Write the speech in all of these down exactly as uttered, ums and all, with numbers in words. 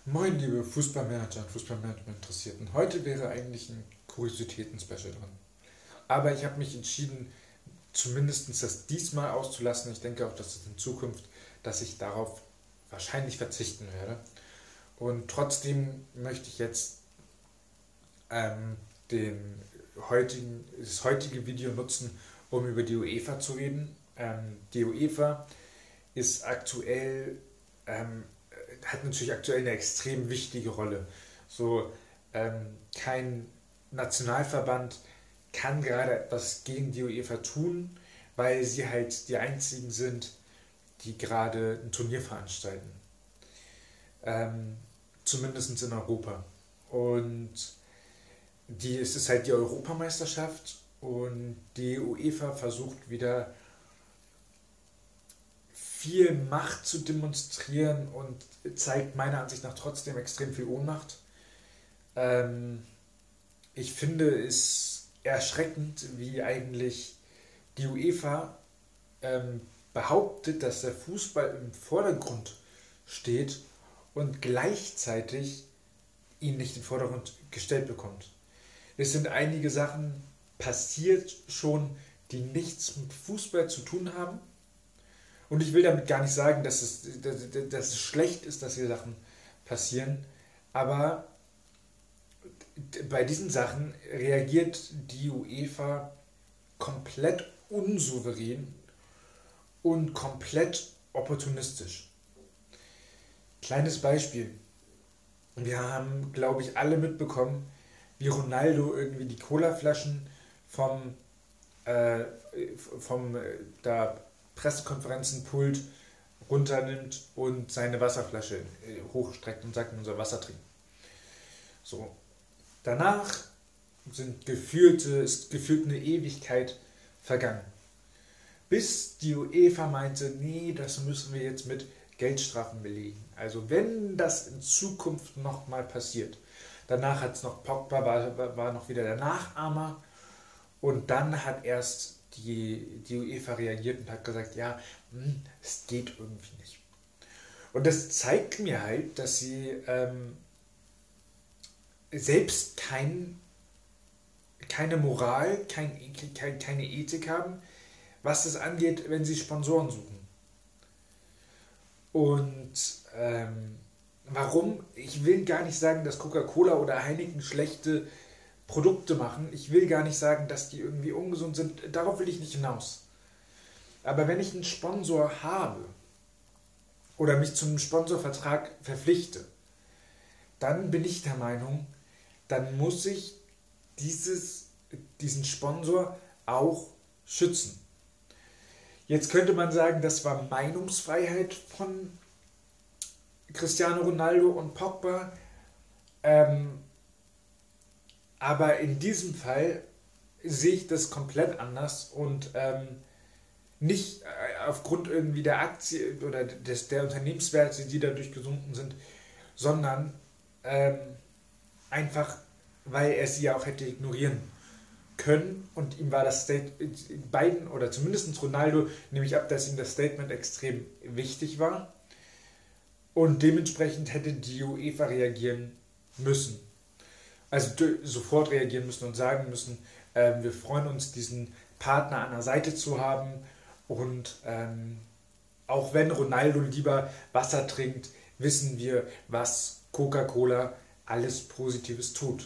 Moin, liebe Fußballmanager und Fußballmanagement-Interessierten. Heute wäre eigentlich ein Kuriositäten-Special dran. Aber ich habe mich entschieden, zumindest das diesmal auszulassen. Ich denke auch, dass es in Zukunft, dass ich darauf wahrscheinlich verzichten werde. Und trotzdem möchte ich jetzt ähm, den heutigen, das heutige Video nutzen, um über die UEFA zu reden. Ähm, die UEFA ist aktuell ähm, hat natürlich aktuell eine extrem wichtige Rolle. So, ähm, kein Nationalverband kann gerade etwas gegen die UEFA tun, weil sie halt die einzigen sind, die gerade ein Turnier veranstalten. Ähm, Zumindest in Europa. Und die, es ist halt die Europameisterschaft und die UEFA versucht wieder viel Macht zu demonstrieren und zeigt meiner Ansicht nach trotzdem extrem viel Ohnmacht. Ähm, ich finde es erschreckend, wie eigentlich die UEFA ähm, behauptet, dass der Fußball im Vordergrund steht und gleichzeitig ihn nicht in den Vordergrund gestellt bekommt. Es sind einige Sachen passiert schon, die nichts mit Fußball zu tun haben. Und ich will damit gar nicht sagen, dass es, dass, dass es schlecht ist, dass hier Sachen passieren, aber bei diesen Sachen reagiert die UEFA komplett unsouverän und komplett opportunistisch. Kleines Beispiel. Wir haben, glaube ich, alle mitbekommen, wie Ronaldo irgendwie die Colaflaschen vom, äh, vom äh, da Pressekonferenzenpult runternimmt und seine Wasserflasche äh, hochstreckt und sagt, man soll Wasser trinken. So. Danach sind gefühlte, ist gefühlt eine Ewigkeit vergangen. Bis die UEFA meinte, nee, das müssen wir jetzt mit Geldstrafen belegen. Also wenn das in Zukunft nochmal passiert. Danach hat es noch Pogba, war, war noch wieder der Nachahmer. Und dann hat erst die, die UEFA reagiert und hat gesagt, ja, hm, es geht irgendwie nicht. Und das zeigt mir halt, dass sie ähm, selbst kein, keine Moral, kein, kein, keine Ethik haben, was es angeht, wenn sie Sponsoren suchen. Und ähm, warum? Ich will gar nicht sagen, dass Coca-Cola oder Heineken schlechte Produkte machen. Ich will gar nicht sagen, dass die irgendwie ungesund sind. Darauf will ich nicht hinaus. Aber wenn ich einen Sponsor habe oder mich zu einem Sponsorvertrag verpflichte, dann bin ich der Meinung, dann muss ich dieses, diesen Sponsor auch schützen. Jetzt könnte man sagen, das war Meinungsfreiheit von Cristiano Ronaldo und Pogba. Ähm, aber in diesem Fall sehe ich das komplett anders und ähm, nicht äh, aufgrund irgendwie der Aktie oder des, der Unternehmenswerte, die dadurch gesunken sind, sondern ähm, einfach, weil er sie ja auch hätte ignorieren können und ihm war das Statement, beiden oder zumindest Ronaldo, nehme ich ab, dass ihm das Statement extrem wichtig war und dementsprechend hätte die UEFA reagieren müssen. Also sofort reagieren müssen und sagen müssen, äh, wir freuen uns, diesen Partner an der Seite zu haben und ähm, auch wenn Ronaldo lieber Wasser trinkt, wissen wir, was Coca-Cola alles Positives tut.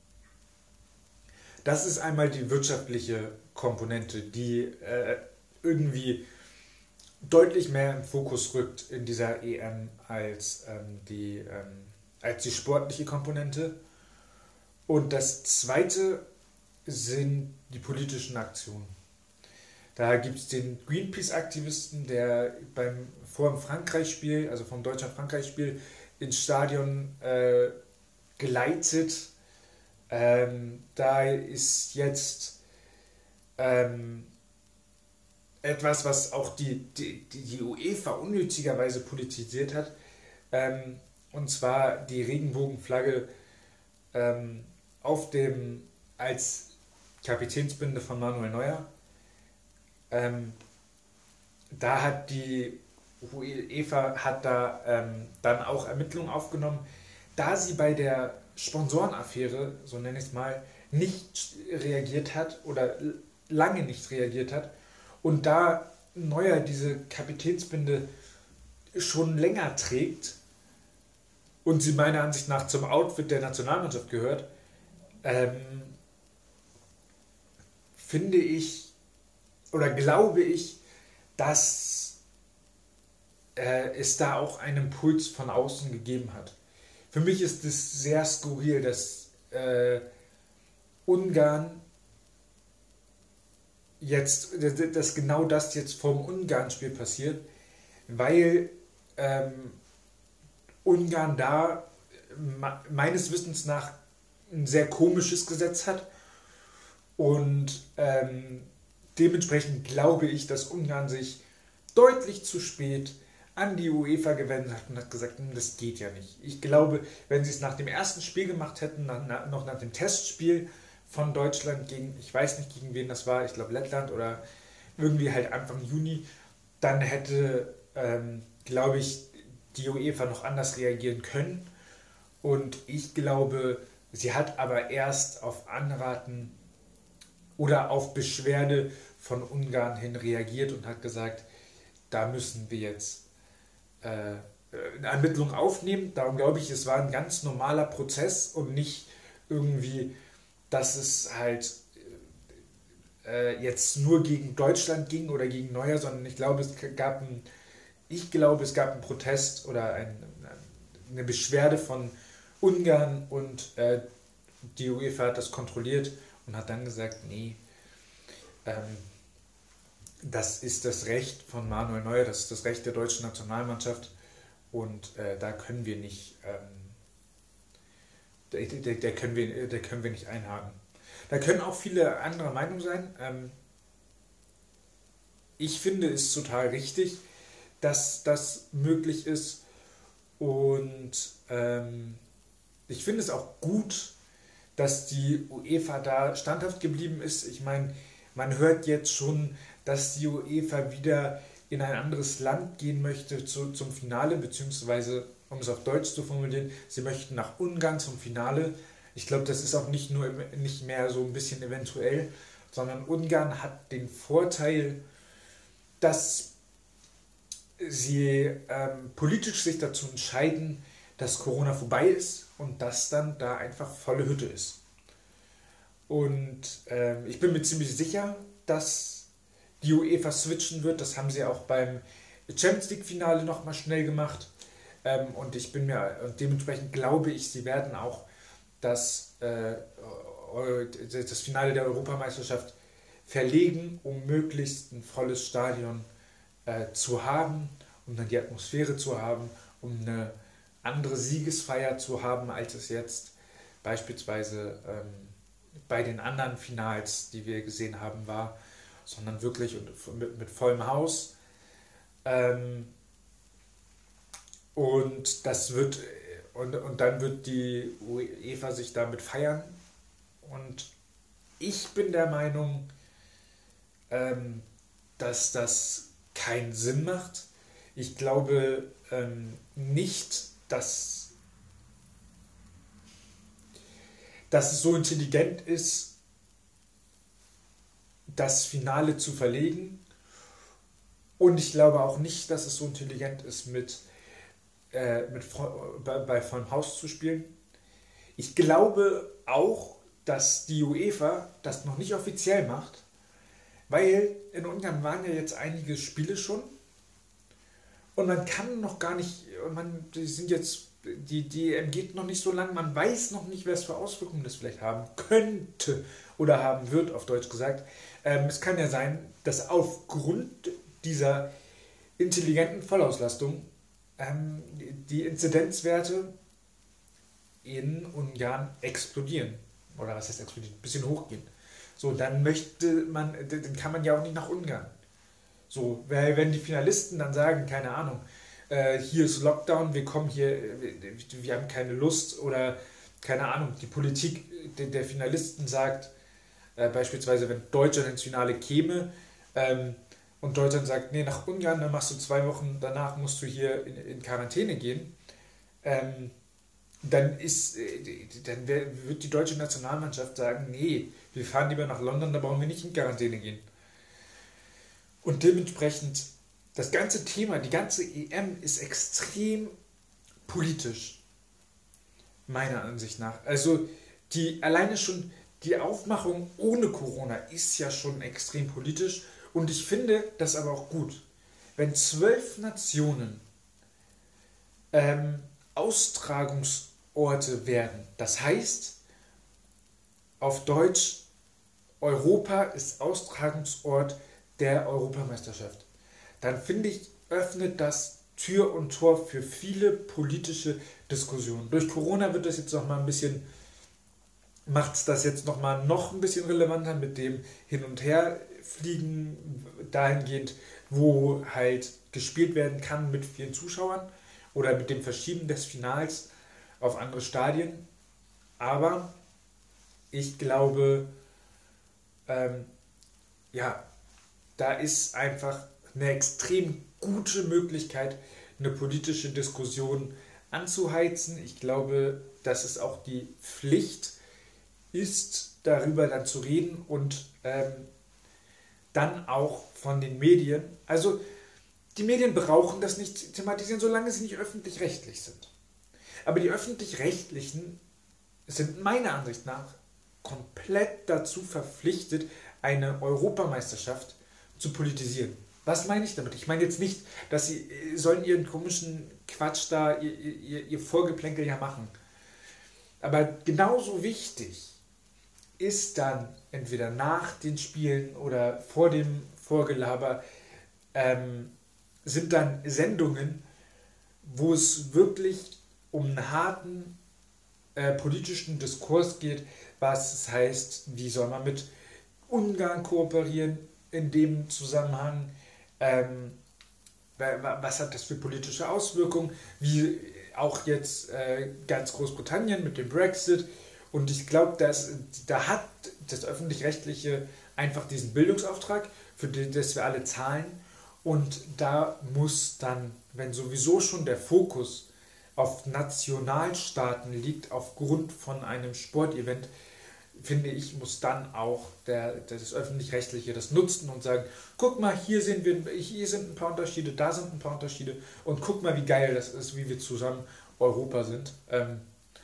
Das ist einmal die wirtschaftliche Komponente, die äh, irgendwie deutlich mehr im Fokus rückt in dieser E M als, ähm, die, ähm, als die sportliche Komponente. Und das zweite sind die politischen Aktionen. Da gibt es den Greenpeace-Aktivisten, der beim vor dem Frankreich-Spiel, also vom Deutschland-Frankreich-Spiel, ins Stadion äh, geleitet. Ähm, da ist jetzt ähm, etwas, was auch die, die, die UEFA unnötigerweise politisiert hat, ähm, und zwar die Regenbogenflagge ähm, auf dem als Kapitänsbinde von Manuel Neuer. Ähm, da hat die UEFA hat da ähm, dann auch Ermittlungen aufgenommen, da sie bei der Sponsorenaffäre, so nenne ich es mal, nicht reagiert hat oder lange nicht reagiert hat und da Neuer diese Kapitänsbinde schon länger trägt und sie meiner Ansicht nach zum Outfit der Nationalmannschaft gehört, ähm, finde ich oder glaube ich, dass äh, es da auch einen Impuls von außen gegeben hat. Für mich ist es sehr skurril, dass äh, Ungarn jetzt, dass genau das jetzt vom Ungarn-Spiel passiert, weil ähm, Ungarn da meines Wissens nach ein sehr komisches Gesetz hat und ähm, dementsprechend glaube ich, dass Ungarn sich deutlich zu spät an die UEFA gewendet hat und hat gesagt, das geht ja nicht. Ich glaube, wenn sie es nach dem ersten Spiel gemacht hätten, nach, noch nach dem Testspiel von Deutschland gegen, ich weiß nicht gegen wen das war, ich glaube Lettland oder irgendwie halt Anfang Juni, dann hätte, ähm, glaube ich, die UEFA noch anders reagieren können. Und ich glaube, sie hat aber erst auf Anraten oder auf Beschwerde von Ungarn hin reagiert und hat gesagt, da müssen wir jetzt äh, eine Ermittlung aufnehmen. Darum glaube ich, es war ein ganz normaler Prozess und nicht irgendwie, dass es halt äh, jetzt nur gegen Deutschland ging oder gegen Neuer, sondern ich glaube, es gab ein, ich glaube, es gab einen Protest oder ein, eine Beschwerde von Ungarn und äh, die UEFA hat das kontrolliert und hat dann gesagt, nee, ähm, das ist das Recht von Manuel Neuer, das ist das Recht der deutschen Nationalmannschaft und äh, da können wir nicht, ähm, der, der, können wir, der können wir nicht einhaken. Da können auch viele andere Meinungen sein. Ähm, ich finde es total richtig, dass das möglich ist und ähm, ich finde es auch gut, dass die UEFA da standhaft geblieben ist. Ich meine, man hört jetzt schon, dass die UEFA wieder in ein anderes Land gehen möchte zu, zum Finale, beziehungsweise, um es auf Deutsch zu formulieren, sie möchten nach Ungarn zum Finale. Ich glaube, das ist auch nicht nur nicht mehr so ein bisschen eventuell, sondern Ungarn hat den Vorteil, dass sie ähm, politisch sich dazu entscheiden, dass Corona vorbei ist und dass dann da einfach volle Hütte ist. Und ähm, ich bin mir ziemlich sicher, dass die UEFA switchen wird. Das haben sie auch beim Champions League Finale nochmal schnell gemacht. Ähm, und ich bin mir, und dementsprechend glaube ich, sie werden auch das, äh, das Finale der Europameisterschaft verlegen, um möglichst ein volles Stadion äh, zu haben, um dann die Atmosphäre zu haben, um eine andere Siegesfeier zu haben, als es jetzt beispielsweise ähm, bei den anderen Finals, die wir gesehen haben, war, sondern wirklich mit, mit vollem Haus. Ähm, und das wird und, und dann wird die UEFA sich damit feiern. Und ich bin der Meinung, ähm, dass das keinen Sinn macht. Ich glaube ähm, nicht, dass, dass es so intelligent ist, das Finale zu verlegen. Und ich glaube auch nicht, dass es so intelligent ist, mit, äh, mit bei, bei vollem Haus zu spielen. Ich glaube auch, dass die UEFA das noch nicht offiziell macht, weil in Ungarn waren ja jetzt einige Spiele schon und man kann noch gar nicht, man, die sind jetzt, die, die E M geht noch nicht so lang, man weiß noch nicht, was für Auswirkungen das vielleicht haben könnte oder haben wird, auf Deutsch gesagt. Ähm, es kann ja sein, dass aufgrund dieser intelligenten Vollauslastung ähm, die Inzidenzwerte in Ungarn explodieren. Oder was heißt explodieren? Ein bisschen hochgehen. So, dann möchte man, dann kann man ja auch nicht nach Ungarn. So, weil wenn die Finalisten dann sagen, keine Ahnung, äh, hier ist Lockdown, wir kommen hier, wir, wir haben keine Lust oder keine Ahnung, die Politik der, der Finalisten sagt, äh, beispielsweise wenn Deutschland ins Finale käme, ähm, und Deutschland sagt, nee, nach Ungarn, dann machst du zwei Wochen, danach musst du hier in, in Quarantäne gehen, ähm, dann, ist, äh, dann wär, wird die deutsche Nationalmannschaft sagen, nee, wir fahren lieber nach London, da brauchen wir nicht in Quarantäne gehen. Und dementsprechend, das ganze Thema, die ganze E M ist extrem politisch, meiner Ansicht nach. Also die alleine schon die Aufmachung ohne Corona ist ja schon extrem politisch und ich finde das aber auch gut. Wenn zwölf Nationen ähm, Austragungsorte werden, das heißt auf Deutsch, Europa ist Austragungsort der Europameisterschaft, dann finde ich, öffnet das Tür und Tor für viele politische Diskussionen. Durch Corona wird das jetzt noch mal ein bisschen, macht es das jetzt noch mal noch ein bisschen relevanter mit dem Hin- und Herfliegen dahingehend, wo halt gespielt werden kann mit vielen Zuschauern oder mit dem Verschieben des Finals auf andere Stadien. Aber ich glaube, ähm, ja, da ist einfach eine extrem gute Möglichkeit, eine politische Diskussion anzuheizen. Ich glaube, dass es auch die Pflicht ist, darüber dann zu reden und ähm, dann auch von den Medien. Also die Medien brauchen das nicht thematisieren, solange sie nicht öffentlich-rechtlich sind. Aber die öffentlich-rechtlichen sind meiner Ansicht nach komplett dazu verpflichtet, eine Europameisterschaft zu politisieren. Was meine ich damit? Ich meine jetzt nicht, dass sie sollen ihren komischen Quatsch da, ihr, ihr, ihr Vorgeplänkel ja machen. Aber genauso wichtig ist dann entweder nach den Spielen oder vor dem Vorgelaber ähm, sind dann Sendungen, wo es wirklich um einen harten äh, politischen Diskurs geht, was es heißt, wie soll man mit Ungarn kooperieren in dem Zusammenhang, ähm, was hat das für politische Auswirkungen, wie auch jetzt äh, ganz Großbritannien mit dem Brexit. Und ich glaube, dass da hat das Öffentlich-Rechtliche einfach diesen Bildungsauftrag, für den das wir alle zahlen. Und da muss dann, wenn sowieso schon der Fokus auf Nationalstaaten liegt, aufgrund von einem Sportevent, finde ich, muss dann auch der, das Öffentlich-Rechtliche das nutzen und sagen, guck mal, hier sind, wir, hier sind ein paar Unterschiede, da sind ein paar Unterschiede und guck mal, wie geil das ist, wie wir zusammen Europa sind. Ähm,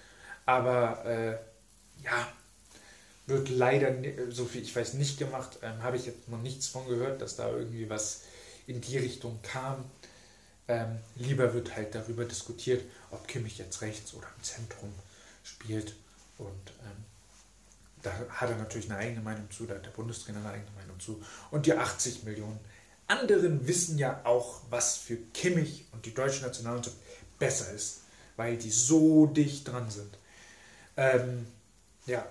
aber äh, ja, wird leider, so viel ich weiß, nicht gemacht. Ähm, habe ich jetzt noch nichts von gehört, dass da irgendwie was in die Richtung kam. Ähm, lieber wird halt darüber diskutiert, ob Kimmich jetzt rechts oder im Zentrum spielt. Und ähm, da hat er natürlich eine eigene Meinung zu, da hat der Bundestrainer eine eigene Meinung zu. Und die achtzig Millionen anderen wissen ja auch, was für Kimmich und die deutsche Nationalmannschaft besser ist, weil die so dicht dran sind. Ähm, ja.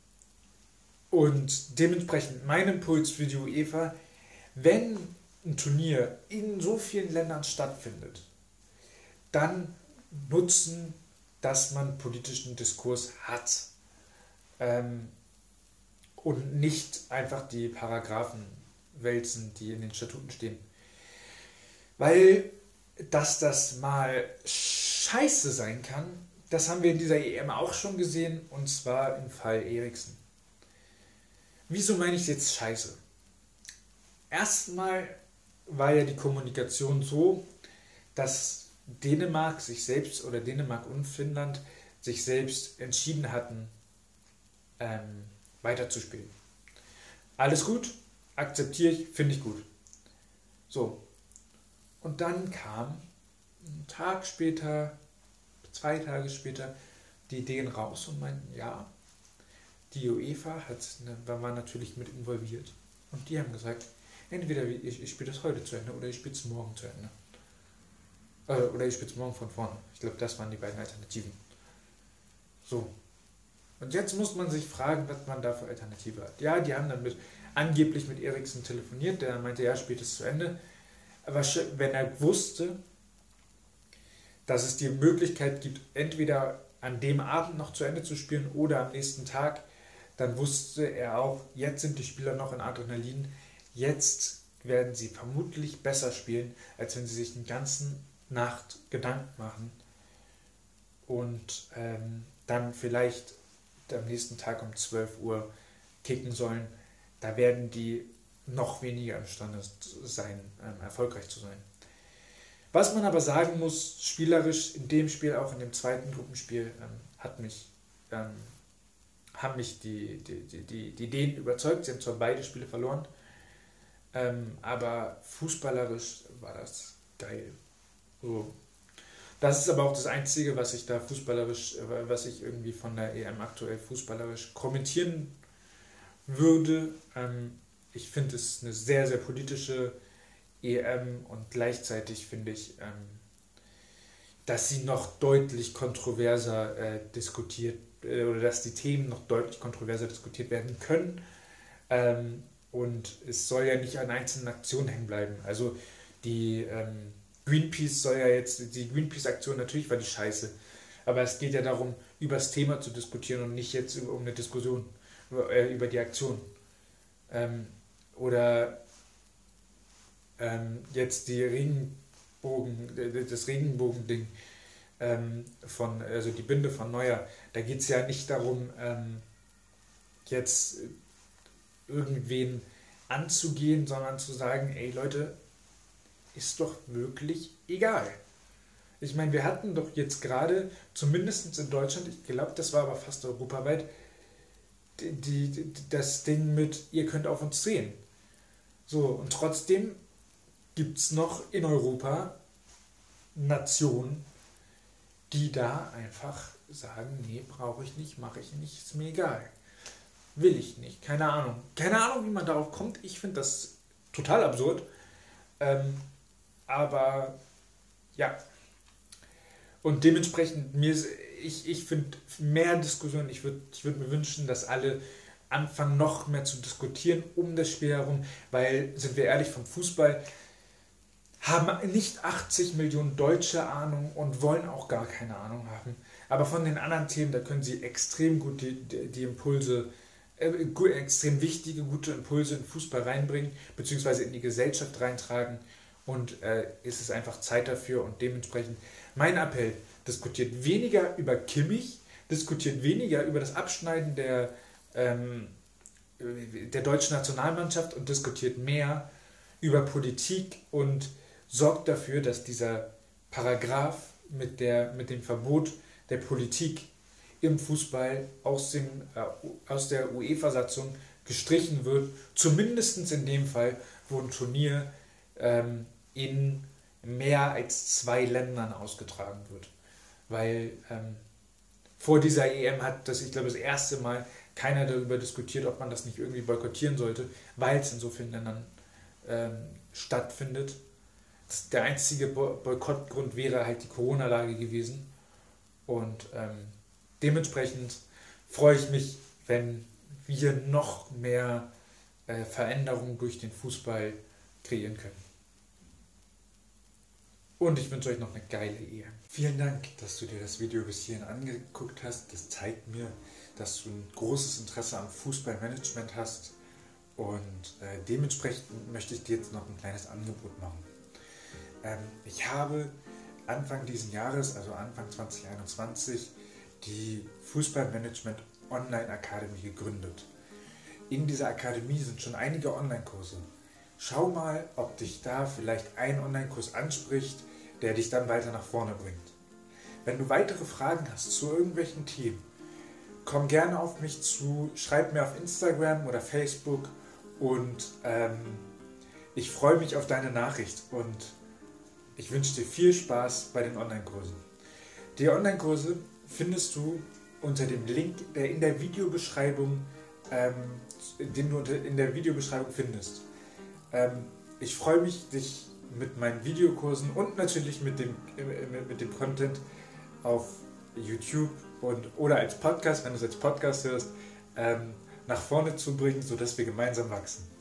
Und dementsprechend mein Impuls für die UEFA, wenn ein Turnier in so vielen Ländern stattfindet, dann nutzen, dass man politischen Diskurs hat. Ähm, und nicht einfach die Paragraphen wälzen, die in den Statuten stehen. Weil, dass das mal scheiße sein kann, das haben wir in dieser E M auch schon gesehen, und zwar im Fall Eriksen. Wieso meine ich jetzt scheiße? Erstmal war ja die Kommunikation so, dass Dänemark sich selbst oder Dänemark und Finnland sich selbst entschieden hatten, ähm, weiterzuspielen. Alles gut, akzeptiere ich, finde ich gut. So. Und dann kam einen Tag später, zwei Tage später, die Ideen raus und meinten, ja, die UEFA hat, war natürlich mit involviert. Und die haben gesagt, entweder ich, ich spiele das heute zu Ende oder ich spiele es morgen zu Ende. Äh, oder ich spiele es morgen von vorne. Ich glaube, das waren die beiden Alternativen. So. Und jetzt muss man sich fragen, was man da für Alternative hat. Ja, die haben dann mit, angeblich mit Eriksen telefoniert, der meinte, ja, spielt es zu Ende. Aber wenn er wusste, dass es die Möglichkeit gibt, entweder an dem Abend noch zu Ende zu spielen oder am nächsten Tag, dann wusste er auch, jetzt sind die Spieler noch in Adrenalin, jetzt werden sie vermutlich besser spielen, als wenn sie sich die ganze Nacht Gedanken machen und ähm, dann vielleicht am nächsten Tag um zwölf Uhr kicken sollen. Da werden die noch weniger imstande sein, ähm, erfolgreich zu sein. Was man aber sagen muss, spielerisch in dem Spiel, auch in dem zweiten Gruppenspiel, ähm, hat mich, ähm, haben mich die, die, die, die, die Dänen überzeugt. Sie haben zwar beide Spiele verloren, ähm, aber fußballerisch war das geil. So. Das ist aber auch das Einzige, was ich da fußballerisch, was ich irgendwie von der E M aktuell fußballerisch kommentieren würde. Ähm, ich finde es eine sehr, sehr politische E M und gleichzeitig finde ich, ähm, dass sie noch deutlich kontroverser äh, diskutiert äh, oder dass die Themen noch deutlich kontroverser diskutiert werden können. Ähm, und es soll ja nicht an einzelnen Aktionen hängen bleiben. Also die ähm, Greenpeace soll ja jetzt, die Greenpeace-Aktion natürlich war die scheiße, aber es geht ja darum, über das Thema zu diskutieren und nicht jetzt um eine Diskussion äh, über die Aktion. Ähm, oder ähm, jetzt die Regenbogen, das Regenbogen-Ding ähm, von, also die Binde von Neuer, da geht es ja nicht darum, ähm, jetzt irgendwen anzugehen, sondern zu sagen, ey Leute, ist doch wirklich egal. Ich meine, wir hatten doch jetzt gerade, zumindest in Deutschland, ich glaube, das war aber fast europaweit, die, die, das Ding mit, ihr könnt auf uns zählen. So, und trotzdem gibt es noch in Europa Nationen, die da einfach sagen, nee, brauche ich nicht, mache ich nicht, ist mir egal. Will ich nicht, keine Ahnung. Keine Ahnung, wie man darauf kommt. Ich finde das total absurd. Ähm, aber ja. Und dementsprechend, mir ist, ich, ich finde mehr Diskussion, ich würde ich würd mir wünschen, dass alle anfangen, noch mehr zu diskutieren um das Spiel herum, weil, sind wir ehrlich, vom Fußball haben nicht achtzig Millionen Deutsche Ahnung und wollen auch gar keine Ahnung haben. Aber von den anderen Themen, da können sie extrem gut die, die, die Impulse, äh, extrem wichtige, gute Impulse in Fußball reinbringen, beziehungsweise in die Gesellschaft reintragen. Und äh, ist es einfach Zeit dafür und dementsprechend mein Appell, diskutiert weniger über Kimmich, diskutiert weniger über das Abschneiden der, ähm, der deutschen Nationalmannschaft und diskutiert mehr über Politik und sorgt dafür, dass dieser Paragraph mit, der, mit dem Verbot der Politik im Fußball aus, dem, äh, aus der UEFA-Satzung gestrichen wird, zumindest in dem Fall, wo ein Turnier ähm, in mehr als zwei Ländern ausgetragen wird. Weil ähm, vor dieser E M hat das, ich glaube, das erste Mal keiner darüber diskutiert, ob man das nicht irgendwie boykottieren sollte, weil es in so vielen Ländern ähm, stattfindet. Das, der einzige Bo- Boykottgrund wäre halt die Corona-Lage gewesen. Und ähm, dementsprechend freue ich mich, wenn wir noch mehr äh, Veränderungen durch den Fußball kreieren können. Und ich wünsche euch noch eine geile Ehe. Vielen Dank, dass du dir das Video bis hierhin angeguckt hast. Das zeigt mir, dass du ein großes Interesse am Fußballmanagement hast. Und äh, dementsprechend möchte ich dir jetzt noch ein kleines Angebot machen. Ähm, ich habe Anfang dieses Jahres, also Anfang zwanzig einundzwanzig, die Fußballmanagement Online Akademie gegründet. In dieser Akademie sind schon einige Online-Kurse. Schau mal, ob dich da vielleicht ein Online-Kurs anspricht, der dich dann weiter nach vorne bringt. Wenn du weitere Fragen hast zu irgendwelchen Themen, komm gerne auf mich zu, schreib mir auf Instagram oder Facebook und ähm, ich freue mich auf deine Nachricht und ich wünsche dir viel Spaß bei den Online-Kursen. Die Online-Kurse findest du unter dem Link, der in der Videobeschreibung, ähm, den du in der Videobeschreibung findest. Ähm, ich freue mich, dich mit meinen Videokursen und natürlich mit dem, mit, mit dem Content auf YouTube und, oder als Podcast, wenn du es als Podcast hörst, ähm, nach vorne zu bringen, sodass wir gemeinsam wachsen.